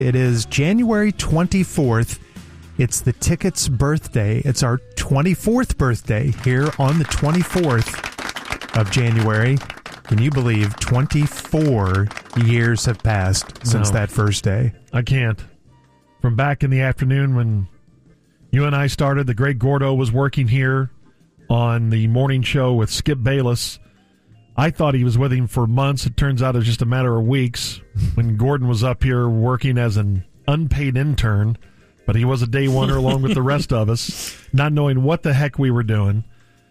It is January 24th. It's the Ticket's birthday. It's our 24th birthday here on the 24th of January. Can you believe 24 years have passed since that first day? I can't. From back in the afternoon when you and I started, the great Gordo was working here on the morning show with Skip Bayless. I thought he was with him for months. It turns out it was just a matter of weeks when Gordon was up here working as an unpaid intern, but he was a day oneer along with the rest of us, not knowing what the heck we were doing.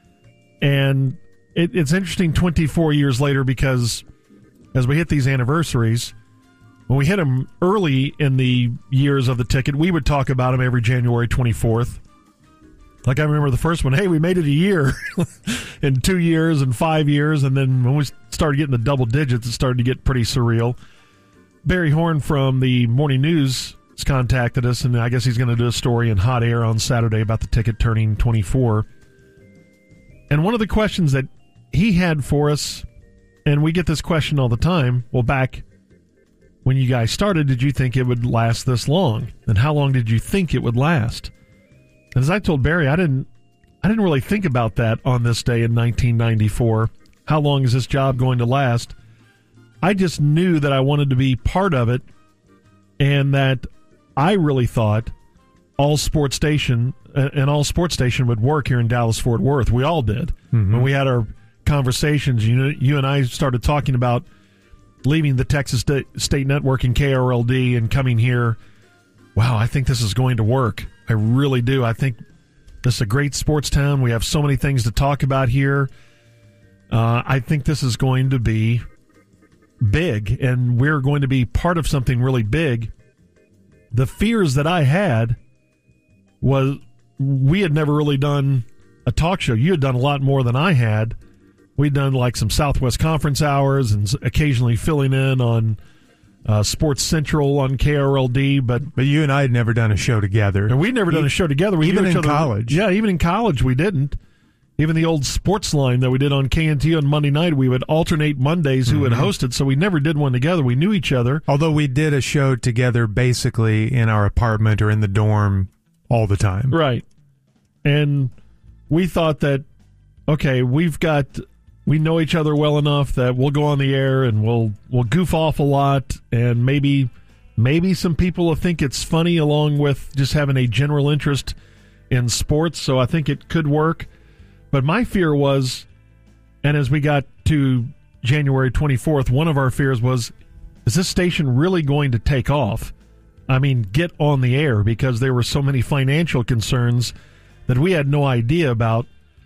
And it's interesting 24 years later because as we hit these anniversaries, when we hit them early in the years of the ticket, we would talk about them every January 24th. Like I remember the first one, hey, we made it a year in 2 years and 5 years. And then when we started getting the double digits, it started to get pretty surreal. Barry Horn from the Morning News has contacted us, and I guess he's going to do a story in Hot Air on Saturday about the ticket turning 24. And one of the questions that he had for us, and we get this question all the time, well, back when you guys started, did you think it would last this long? And how long did you think it would last? And as I told Barry, I didn't really think about that on this day in 1994. How long is this job going to last? I just knew that I wanted to be part of it, and that I really thought All Sports Station would work here in Dallas-Fort Worth. We all did. Mm-hmm. When we had our conversations, you and I started talking about leaving the Texas State Network and KRLD and coming here. Wow, I think this is going to work. I really do. I think this is a great sports town. We have so many things to talk about here. I think this is going to be big, and we're going to be part of something really big. The fears that I had was we had never really done a talk show. You had done a lot more than I had. We'd done like some Southwest Conference hours and occasionally filling in on Sports Central on KRLD, but you and I had never done a show together. And we'd never done a show together. Even in college. Yeah, even in college we didn't. Even the old sports line that we did on KNT on Monday night, we would alternate Mondays who would host it, so we never did one together. We knew each other. Although we did a show together basically in our apartment or in the dorm all the time. Right. And we thought that, okay, we know each other well enough that we'll go on the air and we'll goof off a lot, and maybe some people will think it's funny along with just having a general interest in sports, so I think it could work. But my fear was, and as we got to January 24th, one of our fears was, is this station really going to take off? I mean, get on the air, because there were so many financial concerns that we had no idea about,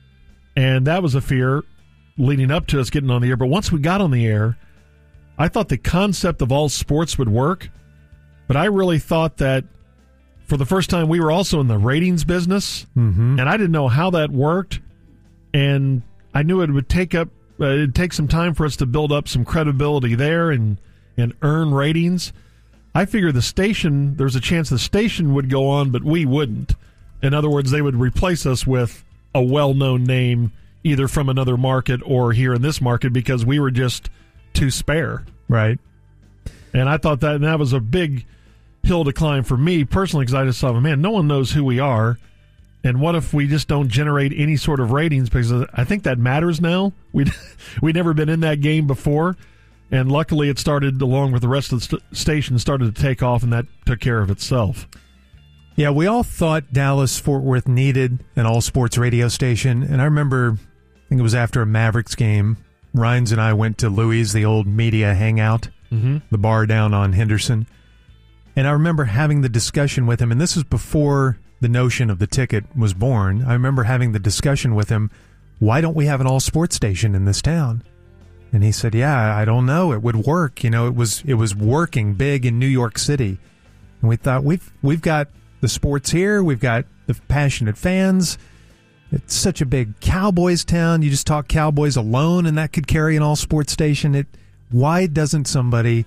and that was a fear leading up to us getting on the air. But once we got on the air, I thought the concept of all sports would work, but I really thought that for the first time we were also in the ratings business, and I didn't know how that worked, and I knew it would take some time for us to build up some credibility there and earn ratings. I figured there's a chance the station would go on, but we wouldn't. In other words, they would replace us with a well-known name, either from another market or here in this market, because we were just too spare. Right. And I thought that was a big hill to climb for me personally, because I just thought, man, no one knows who we are. And what if we just don't generate any sort of ratings? Because I think that matters now. We'd never been in that game before. And luckily it started, along with the rest of the station, started to take off, and that took care of itself. Yeah, we all thought Dallas-Fort Worth needed an all-sports radio station. And I remember, I think it was after a Mavericks game, Rhines and I went to Louie's, the old media hangout, the bar down on Henderson. And I remember having the discussion with him, and this was before the notion of the ticket was born. I remember having the discussion with him, why don't we have an all-sports station in this town? And he said, yeah, I don't know. It would work. You know, it was working big in New York City. And we thought, we've got the sports here. We've got the passionate fans. It's such a big Cowboys town. You just talk Cowboys alone, and that could carry an all-sports station. Why doesn't somebody,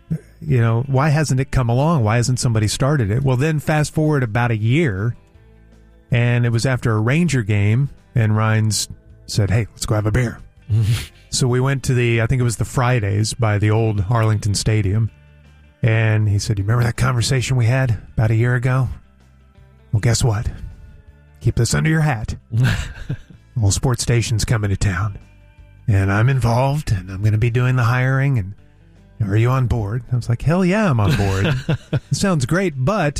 why hasn't it come along? Why hasn't somebody started it? Well, then fast forward about a year, and it was after a Ranger game, and Rhines said, hey, let's go have a beer. So we went to I think it was the Fridays by the old Arlington Stadium, And he said, "You remember that conversation we had about a year ago? Well, guess what? Keep this under your hat. All sports station's coming to town. And I'm involved, and I'm going to be doing the hiring. And are you on board?" I was like, "Hell yeah, I'm on board." It sounds great, but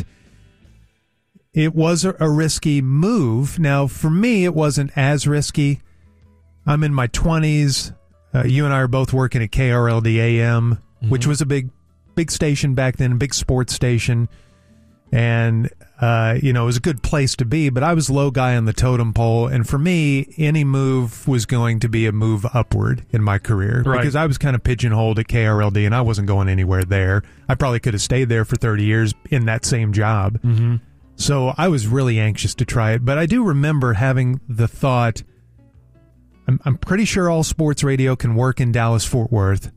it was a risky move. Now, for me, it wasn't as risky. I'm in my 20s. You and I are both working at KRLD AM, which was a big station back then, a big sports station. And, it was a good place to be, but I was low guy on the totem pole. And for me, any move was going to be a move upward in my career, right, because I was kind of pigeonholed at KRLD and I wasn't going anywhere there. I probably could have stayed there for 30 years in that same job. Mm-hmm. So I was really anxious to try it. But I do remember having the thought, I'm pretty sure all sports radio can work in Dallas-Fort Worth.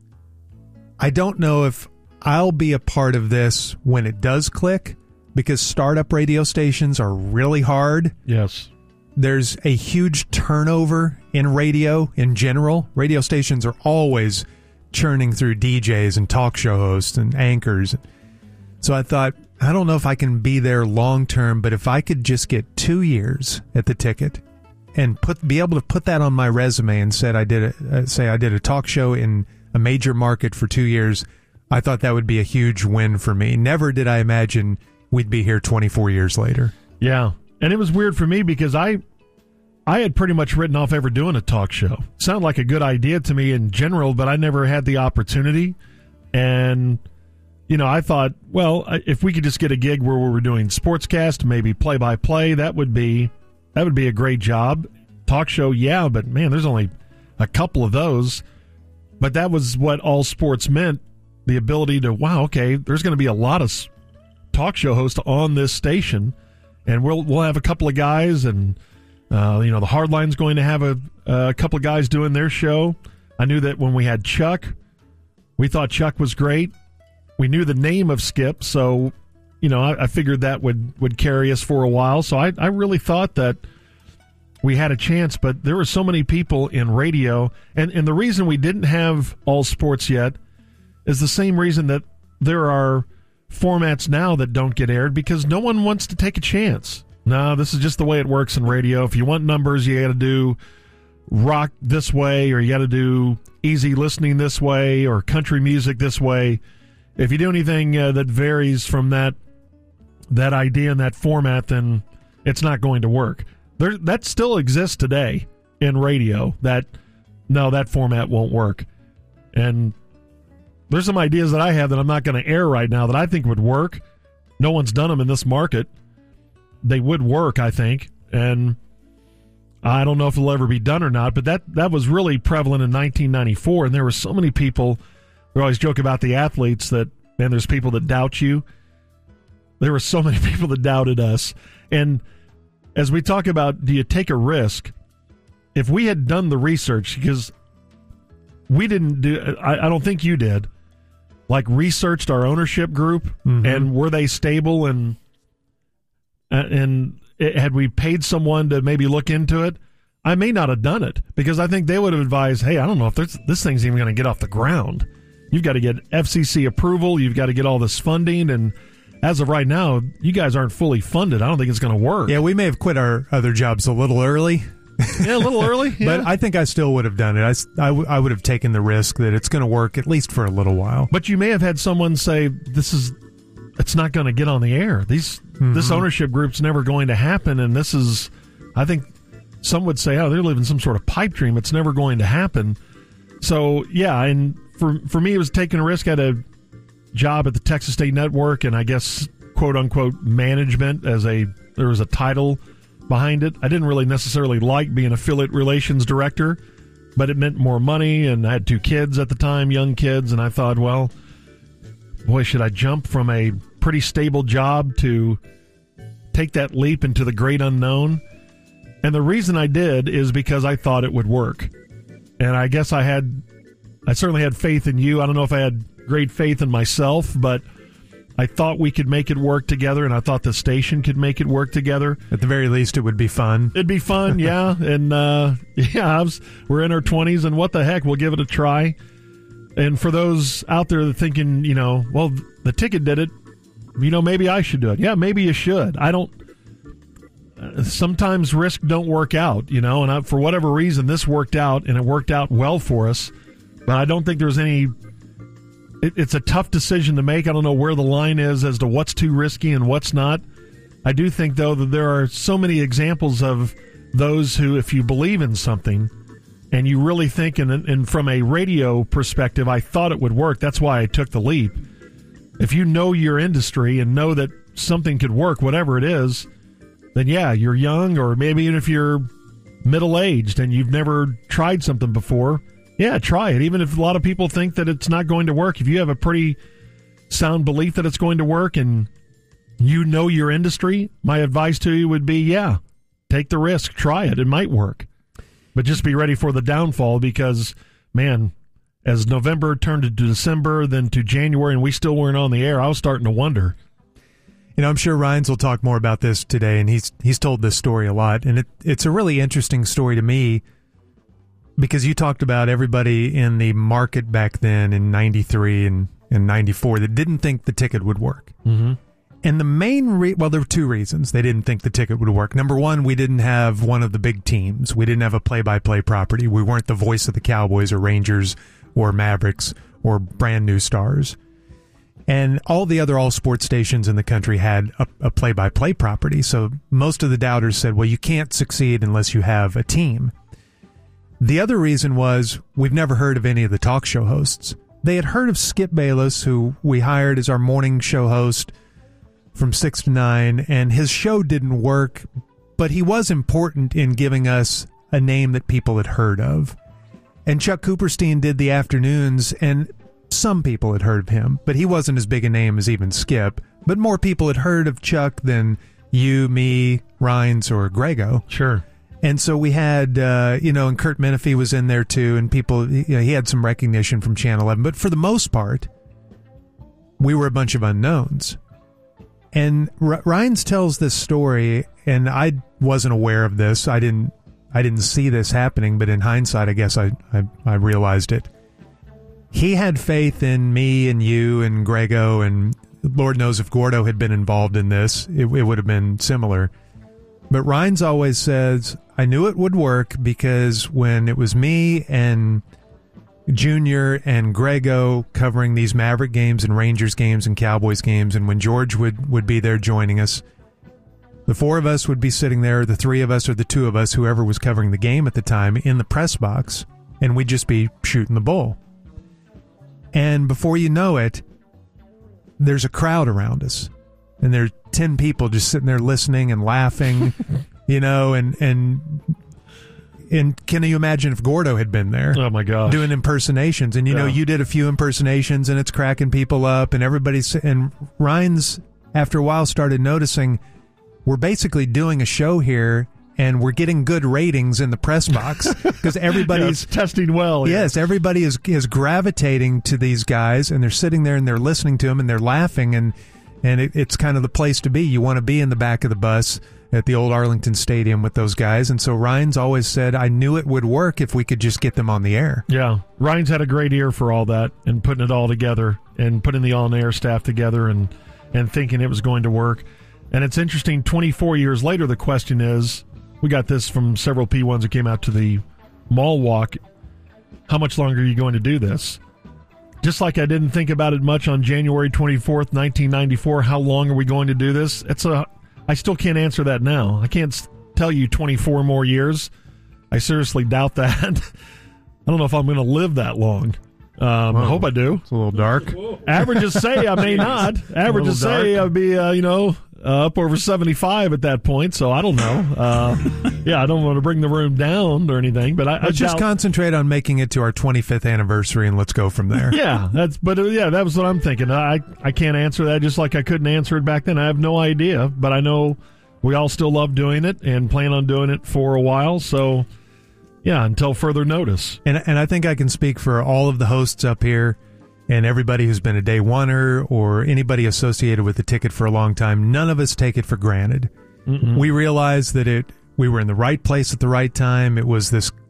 I don't know if I'll be a part of this when it does click, because startup radio stations are really hard. Yes. There's a huge turnover in radio in general. Radio stations are always churning through DJs and talk show hosts and anchors. So I thought, I don't know if I can be there long term, but if I could just get 2 years at the ticket and be able to put that on my resume and say I did a talk show in a major market for 2 years, I thought that would be a huge win for me. Never did I imagine we'd be here 24 years later. Yeah. And it was weird for me because I had pretty much written off ever doing a talk show. Sounded like a good idea to me in general, but I never had the opportunity. And, I thought, well, if we could just get a gig where we were doing sportscast, maybe play-by-play, that would be a great job. Talk show, yeah, but man, there's only a couple of those. But that was what all sports meant, the ability to, wow, okay, there's going to be a lot of talk show hosts on this station, and we'll have a couple of guys, and the Hardline's going to have a couple of guys doing their show. I knew that when we had Chuck, we thought Chuck was great. We knew the name of Skip, so I figured that would carry us for a while. So I really thought that we had a chance, but there were so many people in radio, and the reason we didn't have all sports yet is the same reason that there are formats now that don't get aired, because no one wants to take a chance. No, this is just the way it works in radio. If you want numbers, you got to do rock this way, or you got to do easy listening this way, or country music this way. If you do anything that varies from that idea and that format, then it's not going to work. That still exists today in radio, that format won't work. And there's some ideas that I have that I'm not going to air right now that I think would work. No one's done them in this market. They would work, I think. And I don't know if they'll ever be done or not, but that was really prevalent in 1994, and there were so many people. We always joke about the athletes that, man, there's people that doubt you. There were so many people that doubted us. And as we talk about, do you take a risk? If we had done the research, because we didn't do, I don't think you did, like researched our ownership group, and were they stable, and had we paid someone to maybe look into it, I may not have done it, because I think they would have advised, hey, I don't know if this thing's even going to get off the ground. You've got to get FCC approval. You've got to get all this funding. And as of right now, you guys aren't fully funded. I don't think it's going to work. Yeah, we may have quit our other jobs a little early. Yeah, a little early. Yeah. But I think I still would have done it. I would have taken the risk that it's going to work at least for a little while. But you may have had someone say, it's not going to get on the air. This ownership group's never going to happen. And this is, I think some would say, oh, they're living some sort of pipe dream. It's never going to happen. So, yeah, and for me, it was taking a risk. I had a job at the Texas State Network, and I guess, quote-unquote, management there was a title behind it. I didn't really necessarily like being affiliate relations director, but it meant more money, and I had 2 kids at the time, young kids, and I thought, well, boy, should I jump from a pretty stable job to take that leap into the great unknown? And the reason I did is because I thought it would work. And I guess I certainly had faith in you. I don't know if I had great faith in myself, but I thought we could make it work together, and I thought the station could make it work together. At the very least, it would be fun. It'd be fun, yeah. And, we're in our 20s, and what the heck, we'll give it a try. And for those out there that thinking, well, the ticket did it, maybe I should do it. Yeah, maybe you should. I don't. Sometimes risk don't work out, and for whatever reason, this worked out, and it worked out well for us. But I don't think there's any. It's a tough decision to make. I don't know where the line is as to what's too risky and what's not. I do think, though, that there are so many examples of those who, if you believe in something and you really think, and from a radio perspective, I thought it would work. That's why I took the leap. If you know your industry and know that something could work, whatever it is, then yeah, you're young, or maybe even if you're middle-aged and you've never tried something before, yeah, try it. Even if a lot of people think that it's not going to work, if you have a pretty sound belief that it's going to work and you know your industry, my advice to you would be, yeah, take the risk, try it. It might work. But just be ready for the downfall because, man, as November turned to December, then to January, and we still weren't on the air, I was starting to wonder. I'm sure Rhines will talk more about this today, and he's told this story a lot. And it's a really interesting story to me because you talked about everybody in the market back then in 93 and 94 that didn't think the ticket would work. Mm-hmm. And the main well, there were two reasons they didn't think the ticket would work. Number one, we didn't have one of the big teams. We didn't have a play-by-play property. We weren't the voice of the Cowboys or Rangers or Mavericks or brand new stars. And all the other all-sports stations in the country had a play-by-play property. So most of the doubters said, well, you can't succeed unless you have a team. The other reason was we've never heard of any of the talk show hosts. They had heard of Skip Bayless, who we hired as our morning show host from 6 to 9, and his show didn't work, but he was important in giving us a name that people had heard of. And Chuck Cooperstein did the afternoons, and some people had heard of him, but he wasn't as big a name as even Skip. But more people had heard of Chuck than you, me, Rhines, or Grego. Sure. And so we had, and Kurt Menefee was in there too, and people, he had some recognition from Channel 11. But for the most part, we were a bunch of unknowns. And Rhines tells this story, and I wasn't aware of this. I didn't see this happening, but in hindsight, I guess I realized it. He had faith in me and you and Grego, and Lord knows if Gordo had been involved in this, it would have been similar. But Rhines always says, I knew it would work because when it was me and Junior and Grego covering these Maverick games and Rangers games and Cowboys games, and when George would be there joining us, the four of us would be sitting there, the three of us or the two of us, whoever was covering the game at the time, in the press box, and we'd just be shooting the bull. And before you know it, there's a crowd around us, and there are 10 people just sitting there listening and laughing, and can you imagine if Gordo had been there? Oh, my gosh. Doing impersonations. And, you did a few impersonations, and it's cracking people up, and and Rhines, after a while, started noticing we're basically doing a show here, and we're getting good ratings in the press box because everybody's testing well. Yes, everybody is gravitating to these guys, and they're sitting there and they're listening to them and they're laughing, and it's kind of the place to be. You want to be in the back of the bus at the old Arlington Stadium with those guys. And so Rhines always said, I knew it would work if we could just get them on the air. Yeah, Rhines had a great ear for all that and putting it all together and putting the on-air staff together and thinking it was going to work. And it's interesting, 24 years later, the question is, we got this from several P1s that came out to the mall walk, how much longer are you going to do this? Just like I didn't think about it much on January 24th, 1994, how long are we going to do this? I still can't answer that now. I can't tell you 24 more years. I seriously doubt that. I don't know if I'm going to live that long. I hope I do. It's a little dark. Averages say I may not. Averages say I'll be, up over 75 at that point, so I don't know. I don't want to bring the room down or anything, but I just concentrate on making it to our 25th anniversary, and let's go from there. That was what I'm thinking. I can't answer that, just like I couldn't answer it back then. I have no idea, but I know we all still love doing it and plan on doing it for a while, so yeah, until further notice. And I think I can speak for all of the hosts up here and everybody who's been a day oneer or anybody associated with the ticket for a long time. None of us take it for granted. Mm-mm. We realize that we were in the right place at the right time. It was this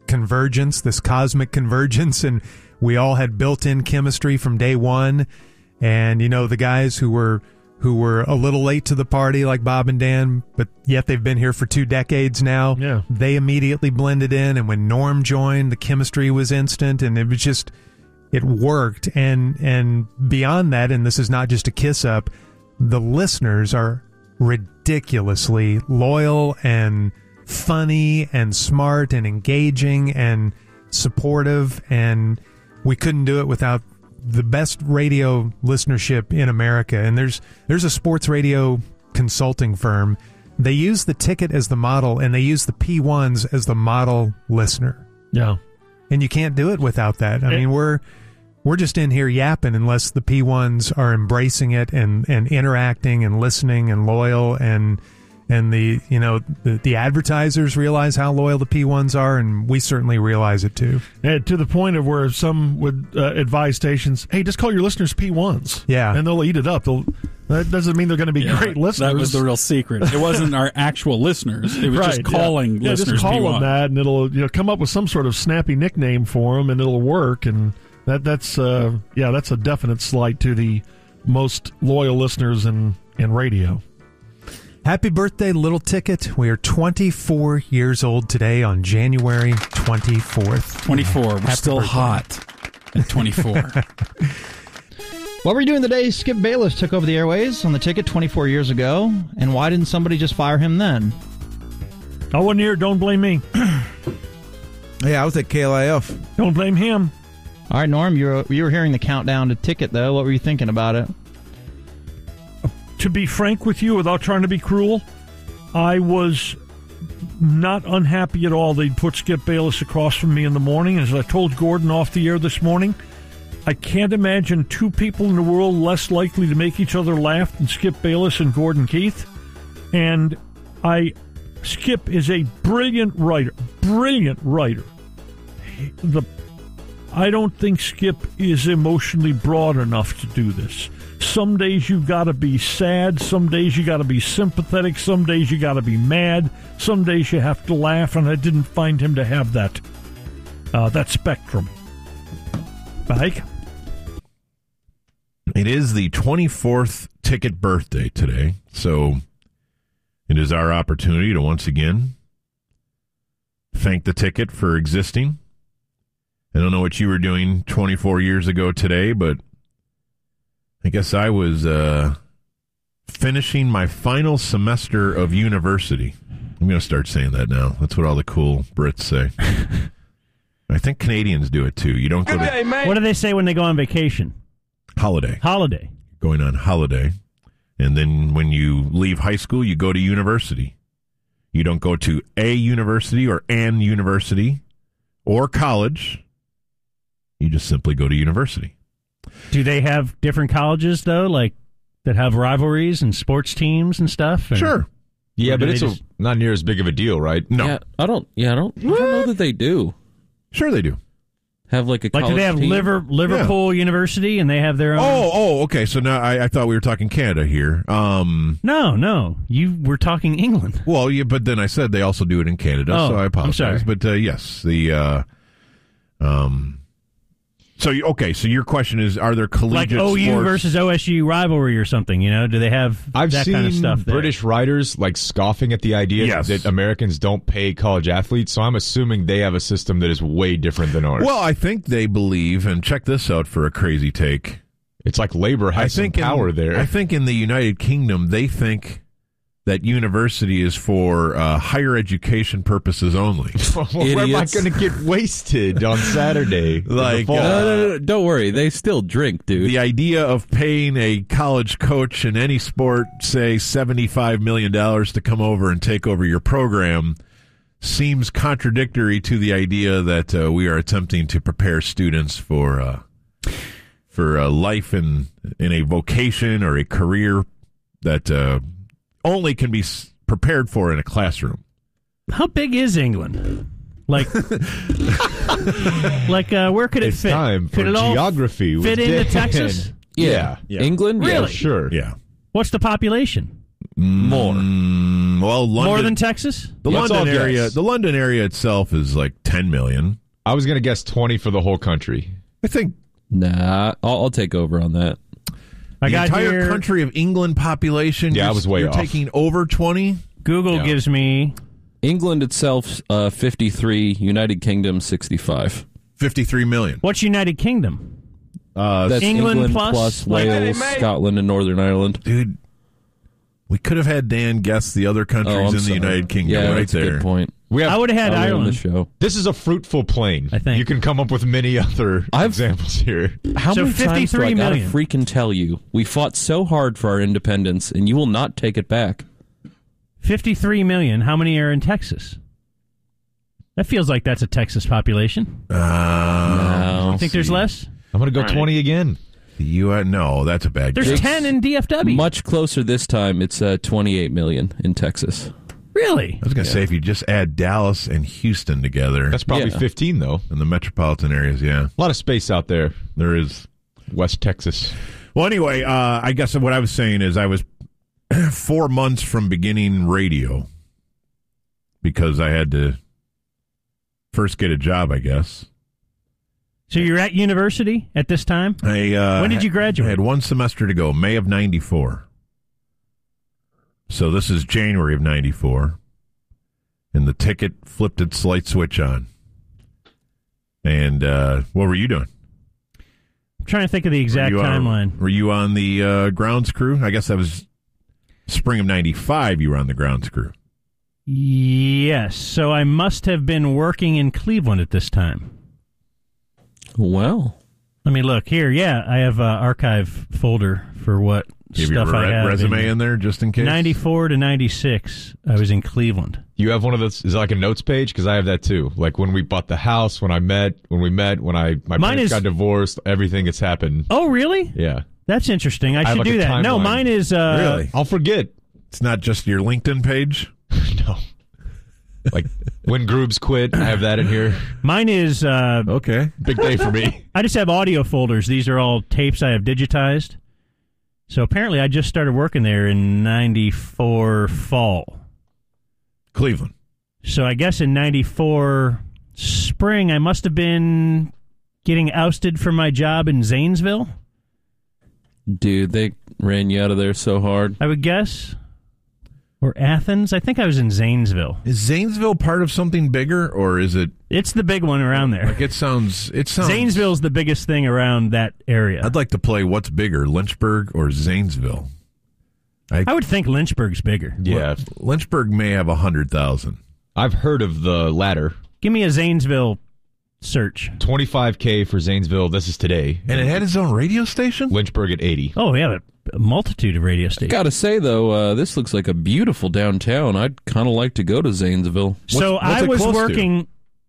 convergence, this cosmic convergence, and we all had built-in chemistry from day one. And, the guys who were a little late to the party, like Bob and Dan, but yet they've been here for 2 decades now. Yeah. They immediately blended in, and when Norm joined, the chemistry was instant, and it was just, it worked. And beyond that, and this is not just a kiss up, the listeners are ridiculously loyal and funny and smart and engaging and supportive, and we couldn't do it without the best radio listenership in America. And there's a sports radio consulting firm. They use the ticket as the model, and they use the P1s as the model listener. Yeah. And you can't do it without that. I mean, we're just in here yapping unless the P1s are embracing it and interacting and listening and loyal, and the advertisers realize how loyal the P1s are, and we certainly realize it too. And to the point of where some would advise stations, hey, just call your listeners P1s. Yeah. And they'll eat it up. That doesn't mean they're going to be great listeners. That was the real secret. It wasn't our actual listeners. It was just calling listeners just call P1. them that, and it'll come up with some sort of snappy nickname for them, and it'll work. And that's a definite slight to the most loyal listeners in radio. Happy birthday, Little Ticket. We are 24 years old today on January 24th. 24. We're Happy still birthday. hot at 24. What were you doing the day Skip Bayless took over the airways on the Ticket 24 years ago? And why didn't somebody just fire him then? I wasn't here. Don't blame me. Yeah, I was at KLIF. Don't blame him. All right, Norm, you were hearing the countdown to Ticket, though. What were you thinking about it? To be frank with you, without trying to be cruel, I was not unhappy at all they'd put Skip Bayless across from me in the morning. As I told Gordon off the air this morning, I can't imagine 2 people in the world less likely to make each other laugh than Skip Bayless and Gordon Keith. And Skip is a brilliant writer. I don't think Skip is emotionally broad enough to do this. Some days you got to be sad. Some days you got to be sympathetic. Some days you got to be mad. Some days you have to laugh, and I didn't find him to have that spectrum. Mike? It is the 24th Ticket birthday today, so it is our opportunity to once again thank the Ticket for existing. I don't know what you were doing 24 years ago today, but I guess I was finishing my final semester of university. I'm going to start saying that now. That's what all the cool Brits say. I think Canadians do it too. You don't go to What do they say when they go on vacation? holiday. Going on holiday. And then when you leave high school, you go to university. You don't go to a university or an university or college. You just simply go to university. Do they have different colleges, though, like that have rivalries and sports teams and stuff? Or? Sure. Yeah, but it's not near as big of a deal, right? No. Yeah, I don't know that they do. Sure they do. Have like a like, college do they have team? Liverpool University and they have their own? Oh, okay. So now I thought we were talking Canada here. No. You were talking England. Well, yeah, but then I said they also do it in Canada, so I apologize. I'm sorry. But yes, So your question is: are there collegiate like OU sports? versus OSU rivalry or something? You know, do they have that kind of stuff? I've seen British writers like scoffing at the idea that Americans don't pay college athletes. So I'm assuming they have a system that is way different than ours. Well, I think they believe, and check this out for a crazy take. It's like labor has some power there. I think in the United Kingdom they think that university is for higher education purposes only. Where am I going to get wasted on Saturday? No, don't worry. They still drink, dude. The idea of paying a college coach in any sport, say $75 million to come over and take over your program, seems contradictory to the idea that we are attempting to prepare students for life in a vocation or a career that only can be prepared for in a classroom. How big is England? Like, where could it fit? Time for could it all geography. fit into Texas? Yeah. England? Really? Yeah, sure. Yeah. What's the population? More. Well, London, More than Texas? The London area itself is like 10 million. I was going to guess 20 for the whole country. I think. Nah, I'll take over on that. The entire country of England population. Yeah, I was way you're off. Taking over 20. Google gives me England itself 53, United Kingdom 65. 53 million. What's United Kingdom? That's England plus Wales, Scotland, and Northern Ireland. Dude, we could have had Dan guess the other countries in the United Kingdom yeah, right that's there. A good point. I would have had Ireland. The show. This is a fruitful plane. I think you can come up with many other examples here. How many times do I gotta million. freaking tell you? We fought so hard for our independence, and you will not take it back. 53 million. How many are in Texas? That feels like that's a Texas population. No. You think there's less? I'm going to go 20 again. The U.S. No, that's a bad guess. There's 10 in DFW. Much closer this time. It's 28 million in Texas. Really? I was going to say, if you just add Dallas and Houston together. That's probably 15, though. In the metropolitan areas, yeah. A lot of space out there. There is. West Texas. Well, anyway, I guess what I was saying is I was 4 months from beginning radio because I had to first get a job, I guess. So you're at university at this time? When did you graduate? I had 1 semester to go, May of 94. So this is January of 94. And the ticket flipped its light switch on. And what were you doing? I'm trying to think of the exact timeline. Were you on the grounds crew? I guess that was spring of 95 you were on the grounds crew. Yes. So I must have been working in Cleveland at this time. Well, let me look here. Yeah, I have an archive folder for what stuff I have. Resume in there just in case. 94 to 96, I was in Cleveland. You have one of those? Is it like a notes page? Because I have that too. Like when we bought the house, when my parents got divorced, everything that's happened. Oh, really? Yeah, that's interesting. I should do that. Timeline. No, mine is. Really? I'll forget. It's not just your LinkedIn page. No. Like when Groobs quit, I have that in here. Mine is okay. Big day for me. I just have audio folders. These are all tapes I have digitized. So apparently I just started working there in 94 fall. Cleveland. So I guess in 94 spring I must have been getting ousted from my job in Zanesville. Dude, they ran you out of there so hard. I would guess. Or Athens. I think I was in Zanesville. Is Zanesville part of something bigger, or is it? It's the big one around there. Like it sounds. Zanesville's the biggest thing around that area. I'd like to play what's bigger, Lynchburg or Zanesville. I would think Lynchburg's bigger. Yeah, Lynchburg may have 100,000. I've heard of the latter. Give me a Zanesville search. 25K for Zanesville. This is today, and it had its own radio station. Lynchburg at 80. Oh, yeah. A multitude of radio stations. Gotta say though, this looks like a beautiful downtown. I'd kind of like to go to Zanesville. So I was working.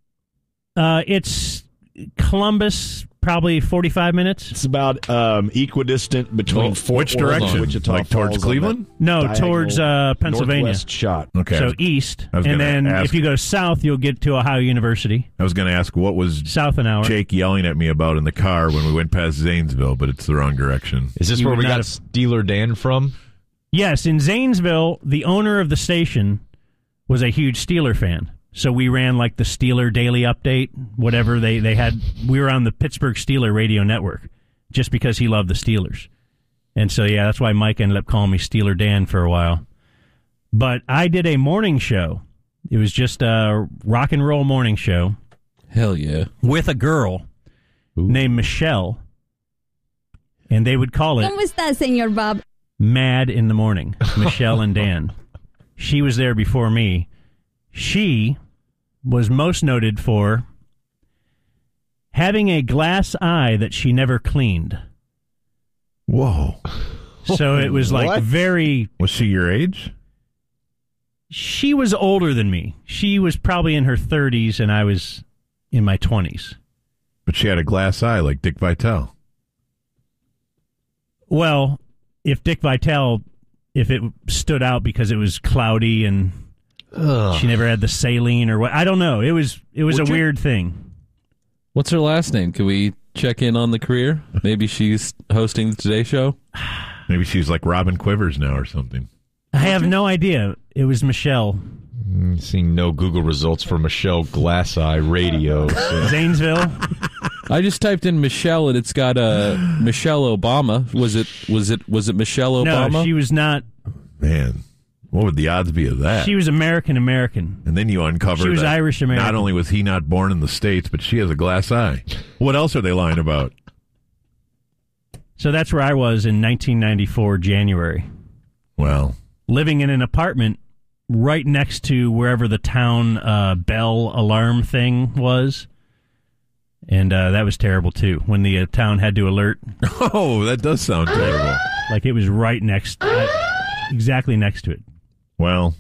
It's Columbus, probably 45 minutes. It's about equidistant between which direction? Wichita, like towards Cleveland? No, towards Pennsylvania. Northwest shot. Okay. So east, and then if you go south, you'll get to Ohio University. I was going to ask what was south an hour. Jake yelling at me about in the car when we went past Zanesville, but it's the wrong direction. Is this where we got Steeler Dan from? Yes, in Zanesville, the owner of the station was a huge Steeler fan. So we ran like the Steeler Daily Update, whatever they had. We were on the Pittsburgh Steeler radio network just because he loved the Steelers. And so, yeah, that's why Mike ended up calling me Steeler Dan for a while. But I did a morning show. It was just a rock and roll morning show. Hell yeah. With a girl named Michelle. And they would call it ¿Cómo está, Señor Bob? Mad in the Morning, Michelle and Dan. She was there before me. She was most noted for having a glass eye that she never cleaned. Whoa. So it was like very... Was she your age? She was older than me. She was probably in her 30s, and I was in my 20s. But she had a glass eye like Dick Vitale. Well, if Dick Vitale, if it stood out because it was cloudy and... she never had the saline or what. I don't know. It was a weird thing. What's her last name? Can we check in on the career? Maybe she's hosting the Today Show? Maybe she's like Robin Quivers now or something. I have no idea. It was Michelle. Seeing no Google results for Michelle Glass Eye Radio. So. Zanesville. I just typed in Michelle and it's got Michelle Obama. Was it Michelle Obama? No, she was not. Man, what would the odds be of that? She was American. And then you uncovered she was Irish American. Not only was he not born in the States, but she has a glass eye. What else are they lying about? So that's where I was in 1994, January. Well, living in an apartment right next to wherever the town bell alarm thing was. And that was terrible, too, when the town had to alert. Oh, that does sound terrible. Like it was right exactly next to it. Well,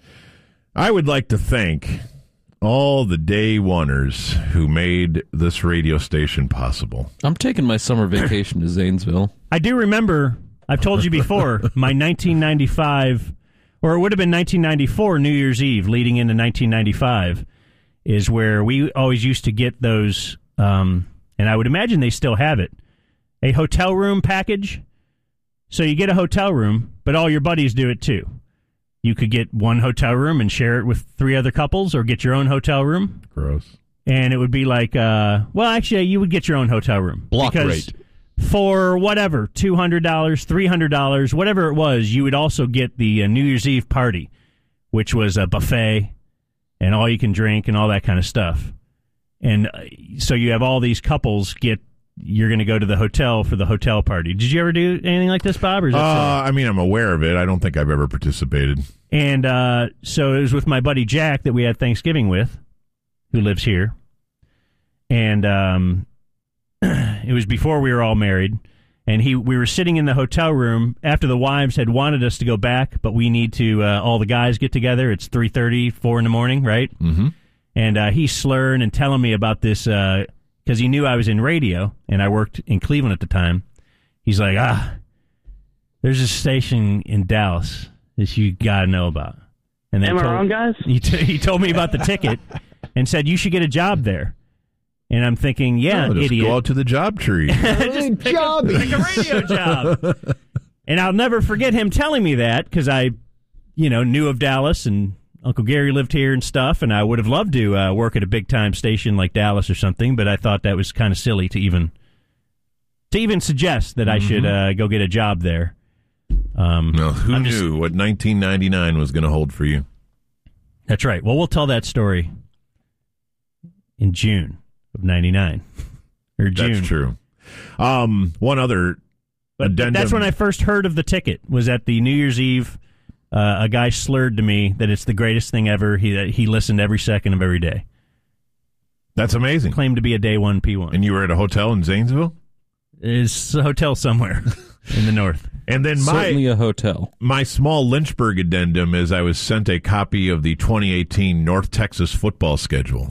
I would like to thank all the day oneers who made this radio station possible. I'm taking my summer vacation to Zanesville. I do remember, I've told you before, my 1995, or it would have been 1994 New Year's Eve leading into 1995, is where we always used to get those, and I would imagine they still have it, a hotel room package. So you get a hotel room, but all your buddies do it too. You could get one hotel room and share it with 3 other couples, or get your own hotel room. Gross. And it would be like, actually, you would get your own hotel room. Block rate. For whatever, $200, $300, whatever it was, you would also get the New Year's Eve party, which was a buffet and all you can drink and all that kind of stuff. And so you have all these couples you're going to go to the hotel for the hotel party. Did you ever do anything like this, Bob? Or is that I mean, I'm aware of it. I don't think I've ever participated. And so it was with my buddy Jack that we had Thanksgiving with, who lives here. And it was before we were all married. And we were sitting in the hotel room after the wives had wanted us to go back, but we need to, all the guys get together. It's 3:30, 4 in the morning, right? Mm-hmm. And he's slurring and telling me about this, because he knew I was in radio, and I worked in Cleveland at the time. He's like, there's a station in Dallas that you got to know about. And am I wrong, guys? He told me about the ticket and said, you should get a job there. And I'm thinking, just idiot. Go out to the job tree. Just pick a radio job. And I'll never forget him telling me that, because I, knew of Dallas, and Uncle Gary lived here and stuff, and I would have loved to work at a big-time station like Dallas or something, but I thought that was kind of silly to even suggest that I should go get a job there. Well, who knew what 1999 was going to hold for you? That's right. Well, we'll tell that story in June of 99. Or June. That's true. One other addendum. That's when I first heard of the ticket, was at the New Year's Eve. A guy slurred to me that it's the greatest thing ever. He listened every second of every day. That's amazing. Claimed to be a day one P1. And you were at a hotel in Zanesville? It's a hotel somewhere in the north. And then certainly a hotel. My small Lynchburg addendum is I was sent a copy of the 2018 North Texas football schedule.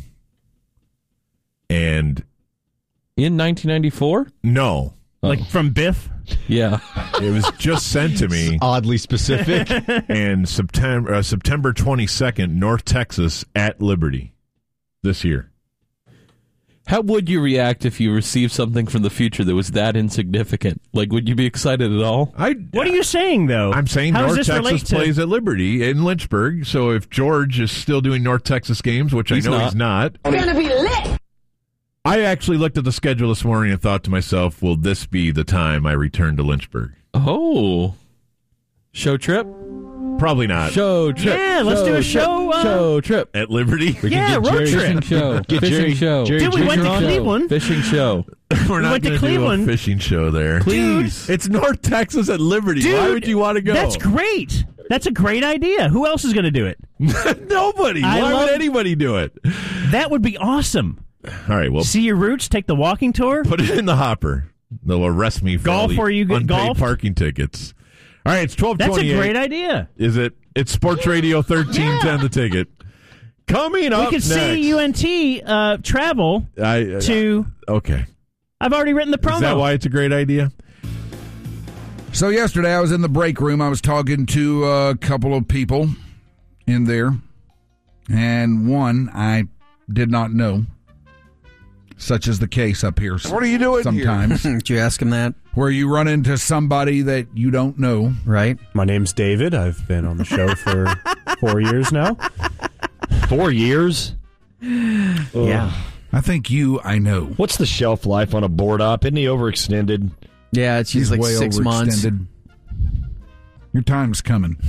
And in 1994? No. Like from Biff? Yeah. It was just sent to me. It's oddly specific. And September 22nd, North Texas at Liberty this year. How would you react if you received something from the future that was that insignificant? Like, would you be excited at all? What are you saying, though? I'm saying North Texas plays at Liberty in Lynchburg, so if George is still doing North Texas games, which I know he's not. It's going to be lit! I actually looked at the schedule this morning and thought to myself, will this be the time I return to Lynchburg? Oh. Show trip? Probably not. Show trip. Yeah, let's do a show. Show trip. At Liberty? Road trip. Fishing show. Fishing show. Dude, we went to Cleveland. Fishing show. We're not went to going to do Cleveland. a fishing show there. Please. It's North Texas at Liberty. Dude, why would you want to go? That's great. That's a great idea. Who else is going to do it? Nobody. Why would anybody do it? That would be awesome. All right, well, see your roots, take the walking tour. Put it in the hopper. They'll arrest me for golf where you get unpaid golf parking tickets. All right, it's 12:28. That's a great idea. Is it? It's Sports Radio 1310 the ticket. Coming up we could next. see UNT travel to. Okay. I've already written the promo. Is that why it's a great idea? So yesterday I was in the break room. I was talking to a couple of people in there, and one I did not know. Such is the case up here. What are you doing sometimes? Here? Did you ask him that? Where you run into somebody that you don't know. Right. My name's David. I've been on the show for 4 years now. 4 years? Yeah. I think I know. What's the shelf life on a board op? Isn't he overextended? Yeah, it's usually like way 6 months. Your time's coming.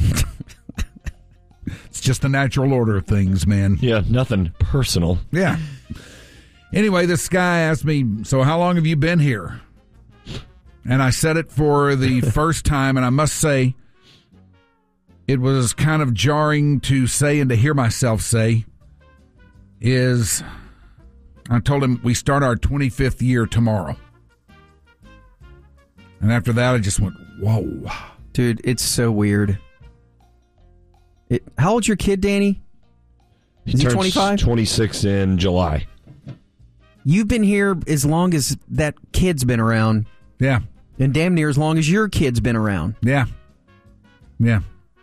It's just the natural order of things, man. Yeah, nothing personal. Yeah. Anyway, this guy asked me, so how long have you been here? And I said it for the first time, and I must say, it was kind of jarring to say and to hear myself say, I told him we start our 25th year tomorrow. And after that, I just went, whoa. Dude, it's so weird. How old's your kid, Danny? Is he 25? 26 in July. You've been here as long as that kid's been around. Yeah. And damn near as long as your kid's been around. Yeah. Yeah.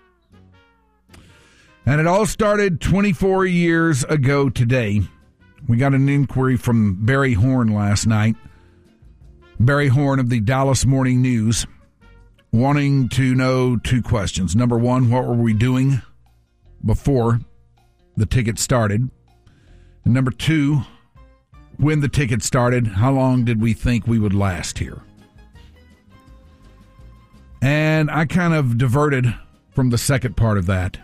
And it all started 24 years ago today. We got an inquiry from Barry Horn last night. Barry Horn of the Dallas Morning News, wanting to know 2 questions. Number 1, what were we doing before the ticket started? And number 2, when the ticket started, how long did we think we would last here? And I kind of diverted from the second part of that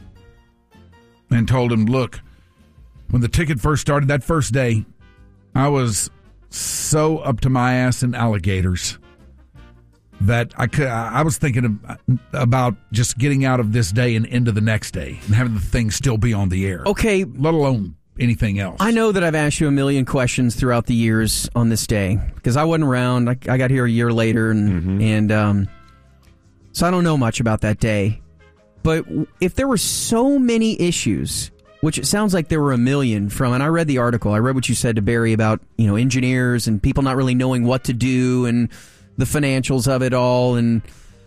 and told him, look, when the ticket first started, that first day, I was so up to my ass in alligators that I was thinking about just getting out of this day and into the next day and having the thing still be on the air. Okay. Let alone anything else. I know that I've asked you a million questions throughout the years on this day because I wasn't around. I got here a year later, and so I don't know much about that day. But if there were so many issues, which it sounds like there were a million and I read the article. I read what you said to Barry about, engineers and people not really knowing what to do and the financials of it all. And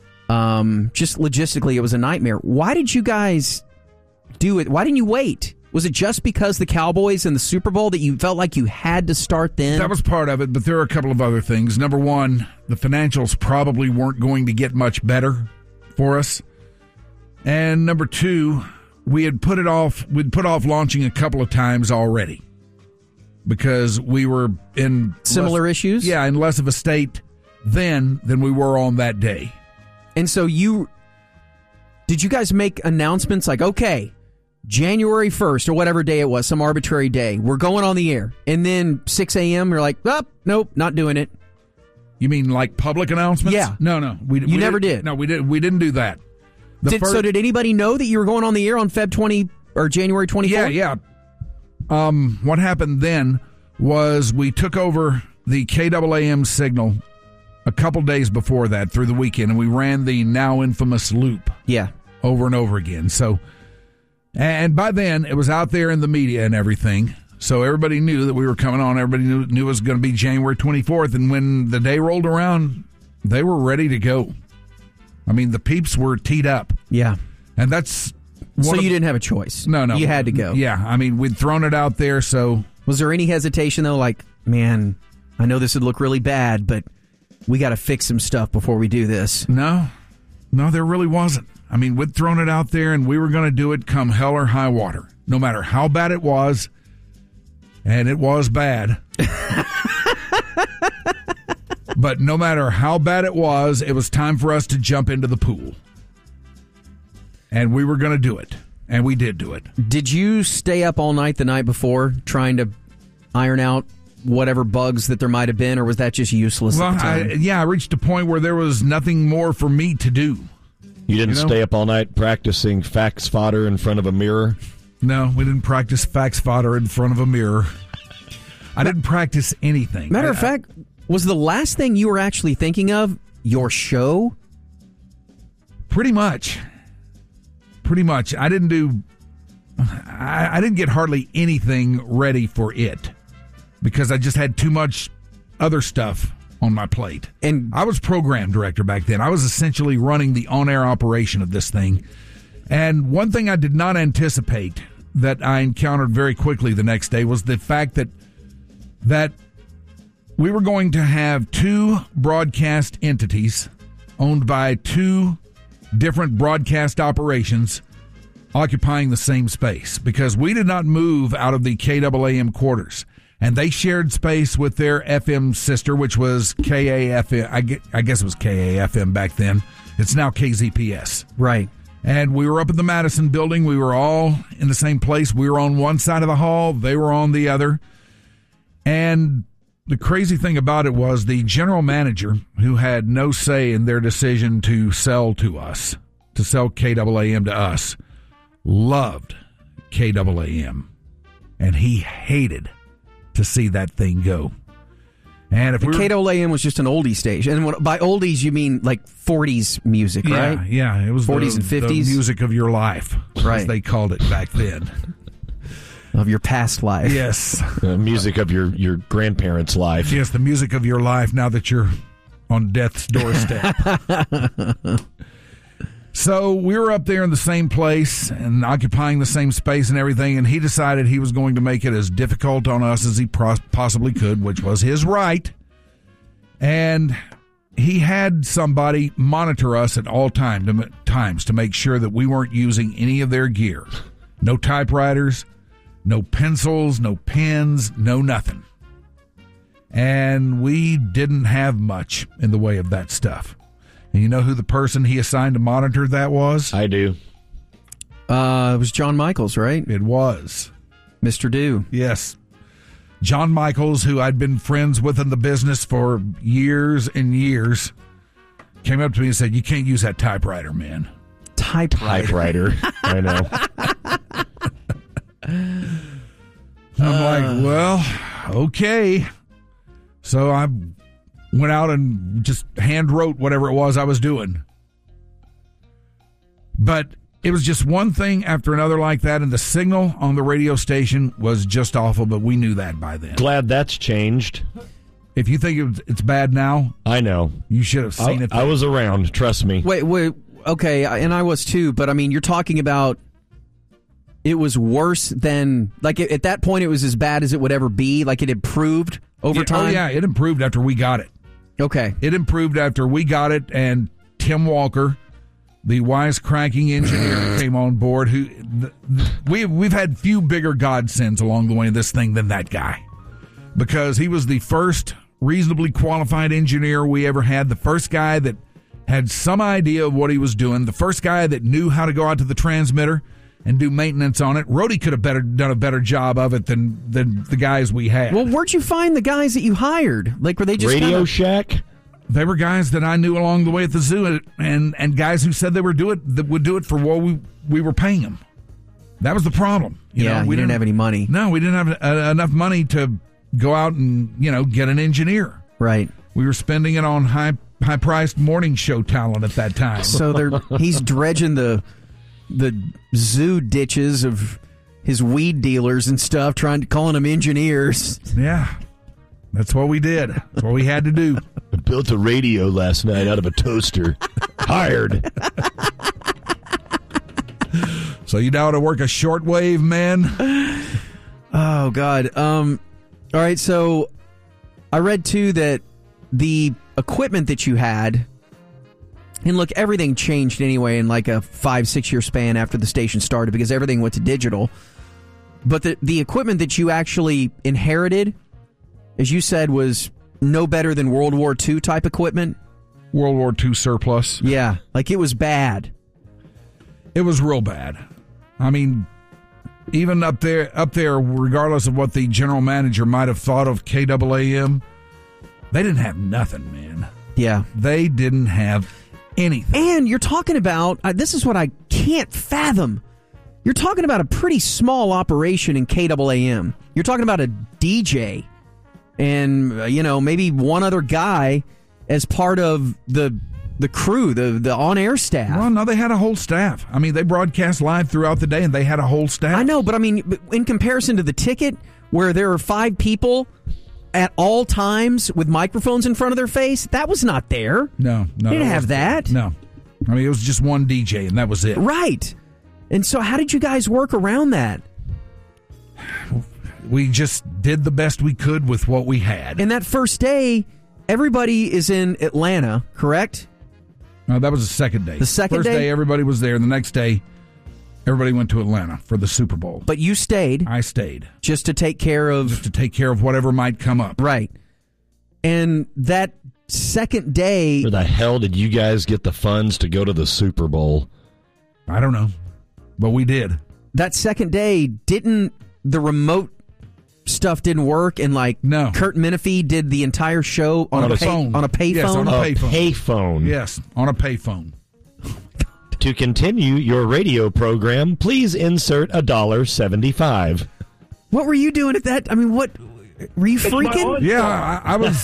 just logistically, it was a nightmare. Why did you guys do it? Why didn't you wait? Was it just because the Cowboys and the Super Bowl that you felt like you had to start then? That was part of it, but there are a couple of other things. Number 1, the financials probably weren't going to get much better for us. And number 2, we'd put off launching a couple of times already because we were in similar issues. Yeah, in less of a state then than we were on that day. And so did you guys make announcements like, okay, January 1st or whatever day it was, some arbitrary day, we're going on the air, and then 6 a.m. you're like, oh, nope, not doing it? You mean like public announcements? Yeah. No. We never did. No, we didn't do that. So did anybody know that you were going on the air on Feb 20 or January 24th? Yeah. What happened then was we took over the KAAM signal a couple days before that through the weekend, and we ran the now infamous loop. Yeah. Over and over again. So, and by then it was out there in the media and everything. So everybody knew that we were coming on. Everybody knew it was going to be January 24th. And when the day rolled around, they were ready to go. I mean, the peeps were teed up. Yeah. And that's... So you didn't have a choice. No. You had to go. Yeah. I mean, we'd thrown it out there, so... Was there any hesitation, though? Like, man, I know this would look really bad, but we got to fix some stuff before we do this. No, there really wasn't. I mean, we'd thrown it out there, and we were going to do it come hell or high water, no matter how bad it was. And it was bad. But no matter how bad it was time for us to jump into the pool. And we were going to do it. And we did do it. Did you stay up all night the night before trying to iron out whatever bugs that there might have been, or was that just useless at the time? I reached a point where there was nothing more for me to do. You didn't stay up all night practicing fax fodder in front of a mirror? No, we didn't practice fax fodder in front of a mirror. I didn't practice anything. Matter of fact, was the last thing you were actually thinking of your show? Pretty much. I didn't get hardly anything ready for it because I just had too much other stuff on my plate. And I was program director back then. I was essentially running the on-air operation of this thing. And one thing I did not anticipate that I encountered very quickly the next day was the fact that we were going to have 2 broadcast entities owned by 2 different broadcast operations occupying the same space because we did not move out of the KAAM quarters. And they shared space with their FM sister, which was KAFM. I guess it was KAFM back then. It's now KZPS. Right. And we were up in the Madison building. We were all in the same place. We were on one side of the hall. They were on the other. And the crazy thing about it was the general manager, who had no say in their decision to sell to us, to sell KAAM to us, loved KAAM. And he hated to see that thing go. And if KAAM was just an oldie station, and by oldies you mean like 40s music, right? Yeah, it was 40s and 50s, the music of your life, right? As they called it back then, of your past life. Yes, the music of your grandparents' life. Yes, the music of your life now that you're on death's doorstep. So we were up there in the same place and occupying the same space and everything, and he decided he was going to make it as difficult on us as he possibly could, which was his right. And he had somebody monitor us at all times to make sure that we weren't using any of their gear. No typewriters, no pencils, no pens, no nothing. And we didn't have much in the way of that stuff. And you know who the person he assigned to monitor that was? I do. It was John Michaels, right? It was. Mr. Do. Yes. John Michaels, who I'd been friends with in the business for years and years, came up to me and said, "You can't use that typewriter, man." Typewriter. I know. I'm like, well, okay. So I went out and just hand wrote whatever it was I was doing. But it was just one thing after another like that, and the signal on the radio station was just awful, but we knew that by then. Glad that's changed. If you think it's bad now, I know. You should have seen it. I was around, trust me. Wait, okay, and I was too, but I mean, you're talking about it was worse than, like, at that point it was as bad as it would ever be, like it improved over time? Oh, yeah, it improved after we got it. Okay. It improved after we got it, and Tim Walker, the wisecracking engineer, came on board. We've had few bigger godsends along the way in this thing than that guy, because he was the first reasonably qualified engineer we ever had, the first guy that had some idea of what he was doing, the first guy that knew how to go out to the transmitter and do maintenance on it. Rhodey could have done a better job of it than the guys we had. Well, where'd you find the guys that you hired? Like, were they just Radio Shack? They were guys that I knew along the way at the zoo, and guys who said they would do it for what we were paying them. That was the problem. We didn't have any money. No, we didn't have enough money to go out and get an engineer. Right. We were spending it on high-priced morning show talent at that time. So he's dredging the zoo ditches of his weed dealers and stuff, calling them engineers. Yeah, that's what we did. That's what we had to do. I built a radio last night out of a toaster. Hired. So you know how to work a shortwave, man? Oh, God. All right, so I read, too, that the equipment that you had, and look, everything changed anyway in like a 5-6 year span after the station started because everything went to digital. But the equipment that you actually inherited, as you said, was no better than World War II type equipment. World War II surplus. Yeah, like it was bad. It was real bad. I mean, even up there, regardless of what the general manager might have thought of KAAM, they didn't have nothing, man. Yeah. They didn't have anything. And you're talking about, this is what I can't fathom. You're talking about a pretty small operation in KAAM. You're talking about a DJ and, maybe one other guy as part of the crew, the on-air staff. Well, no, they had a whole staff. I mean, they broadcast live throughout the day, and they had a whole staff. I know, but I mean, in comparison to the ticket, where there are 5 people at all times with microphones in front of their face, that was not there. No. They didn't have that. No. I mean, it was just one DJ, and that was it. Right. And so how did you guys work around that? We just did the best we could with what we had. And that first day, everybody is in Atlanta, correct? No, that was the second day. The second First day, everybody was there. The next day, Everybody went to Atlanta for the Super Bowl. But you stayed. I stayed. Just to take care of... whatever might come up. Right. And that second day... Where the hell did you guys get the funds to go to the Super Bowl? I don't know. But we did. That second day, didn't the remote stuff didn't work, and no. Kurt Menefee did the entire show on a phone. On a payphone? Yes, on a payphone. Payphone. Yes, on a payphone. To continue your radio program, please insert $1.75. What were you doing at that? I mean, what were you freaking? Yeah, I was.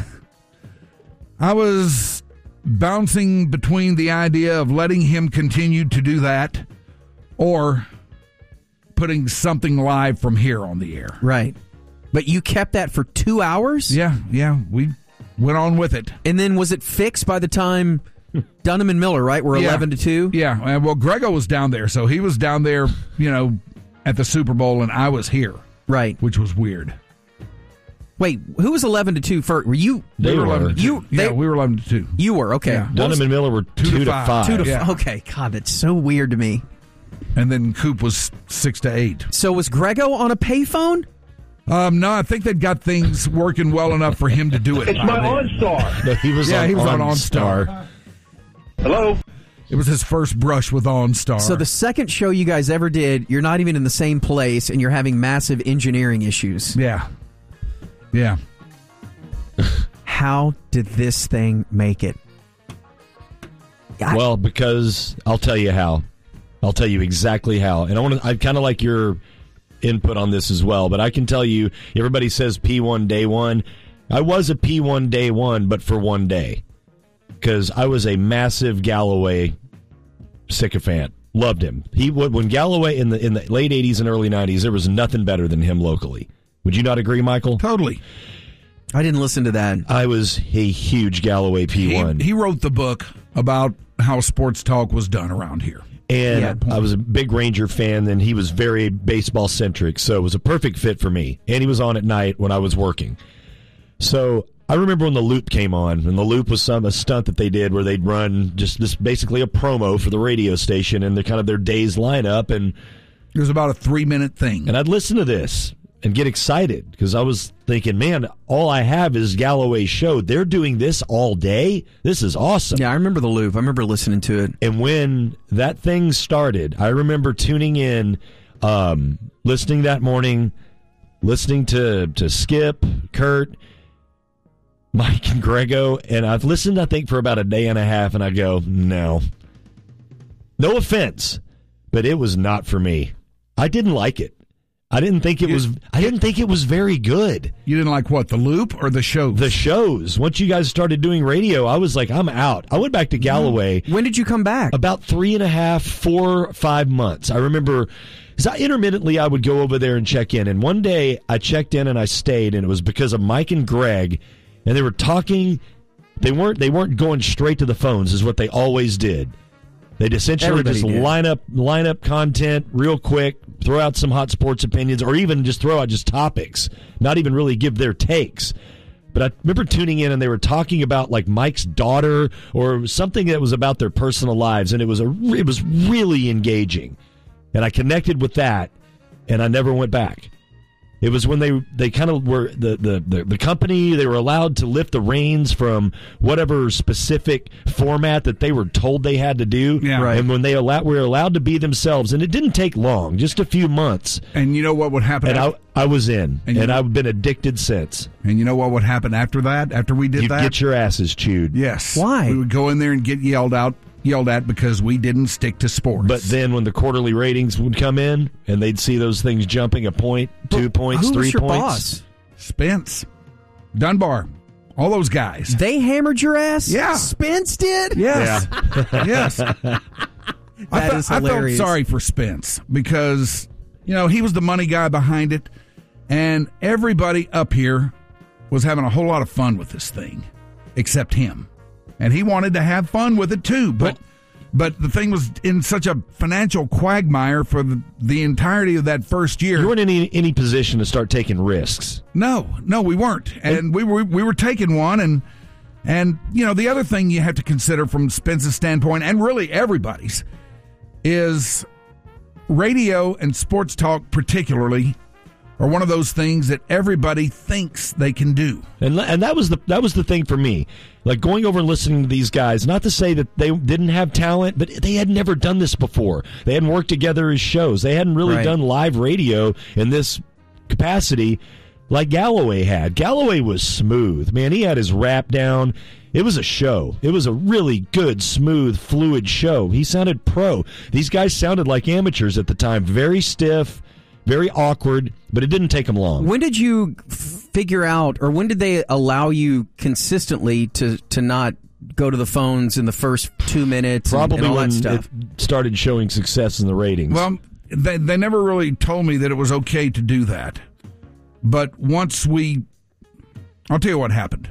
I was bouncing between the idea of letting him continue to do that, or putting something live from here on the air. Right, but you kept that for 2 hours. Yeah, we went on with it. And then was it fixed by the time Dunham and Miller, right, were 11-2? Yeah, well, Grego was down there, so he was down there, at the Super Bowl, and I was here. Right. Which was weird. Wait, who was 11-2 first? Were you? They were 11-2. We were 11-2. You were, okay. Yeah. Dunham and Miller were 2-5. 2-5. Okay, God, that's so weird to me. And then Coop was 6-8. So was Grego on a payphone? No, I think they'd got things working well enough for him to do it. It's my OnStar. No, he was on OnStar. Hello? It was his first brush with OnStar. So the second show you guys ever did, you're not even in the same place, and you're having massive engineering issues. Yeah. How did this thing make it? Well, because I'll tell you how. I'll tell you exactly how. And I kind of like your input on this as well, but I can tell you, everybody says P1 day one. I was a P1 day one, but for one day. Because I was a massive Galloway sycophant. Loved him. When Galloway in the late 80s and early 90s, there was nothing better than him locally. Would you not agree, Michael? Totally. I didn't listen to that. I was a huge Galloway P1. He wrote the book about how sports talk was done around here. And I was a big Ranger fan, and he was very baseball-centric, so it was a perfect fit for me. And he was on at night when I was working. So I remember when The Loop came on, and The Loop was a stunt that they did where they'd run just this basically a promo for the radio station and their day's lineup. And it was about a 3-minute thing. And I'd listen to this and get excited because I was thinking, man, all I have is Galloway's show. They're doing this all day? This is awesome. Yeah, I remember The Loop. I remember listening to it. And when that thing started, I remember tuning in, listening that morning, listening to Skip, Kurt, Mike, and Grego, and I've listened, I think, for about a day and a half, and I go, no. No offense, but it was not for me. I didn't like it. I didn't think it was very good. You didn't like what, The Loop or the shows? The shows. Once you guys started doing radio, I was like, I'm out. I went back to Galloway. When did you come back? About 3.5, 4, 5 months. I remember, because intermittently I would go over there and check in. And one day I checked in and I stayed, and it was because of Mike and Greg, and they were talking. They weren't going straight to the phones, is what they always did. They'd essentially just line up content real quick, throw out some hot sports opinions, or even just throw out just topics, not even really give their takes. But I remember tuning in, and they were talking about like Mike's daughter or something that was about their personal lives, and it was really engaging. And I connected with that, and I never went back. It was when they kind of were the company, they were allowed to lift the reins from whatever specific format that they were told they had to do. Yeah. Right. And when were allowed to be themselves, and it didn't take long, just a few months. And you know what would happen? And I was in, and I've been addicted since. And you know what would happen after that? After we did You'd that? get your asses chewed. Yes. Why? We would go in there and get yelled at because we didn't stick to sports. But then when the quarterly ratings would come in and they'd see those things jumping a point, 2 points, 3 points. Who was your boss? Spence, Dunbar, all those guys. They hammered your ass? Yeah. Spence did? Yes. Yeah. Yes. I felt sorry for Spence because, he was the money guy behind it, and everybody up here was having a whole lot of fun with this thing, except him. And he wanted to have fun with it too, but the thing was in such a financial quagmire for the entirety of that first year. You weren't in any position to start taking risks. No, we weren't, and we were taking one, and the other thing you have to consider from Spence's standpoint, and really everybody's, is radio and sports talk particularly are one of those things that everybody thinks they can do. And that was the thing for me. Like going over and listening to these guys, not to say that they didn't have talent, but they had never done this before. They hadn't worked together as shows. They hadn't really done live radio in this capacity like Galloway had. Galloway was smooth. Man, he had his rap down. It was a show. It was a really good, smooth, fluid show. He sounded pro. These guys sounded like amateurs at the time. Very stiff, very awkward, but it didn't take them long. When did you figure out, or when did they allow you consistently to not go to the phones in the first 2 minutes? Probably and all when that stuff? it started showing success in the ratings. Well, they never really told me that it was okay to do that. But once I'll tell you what happened.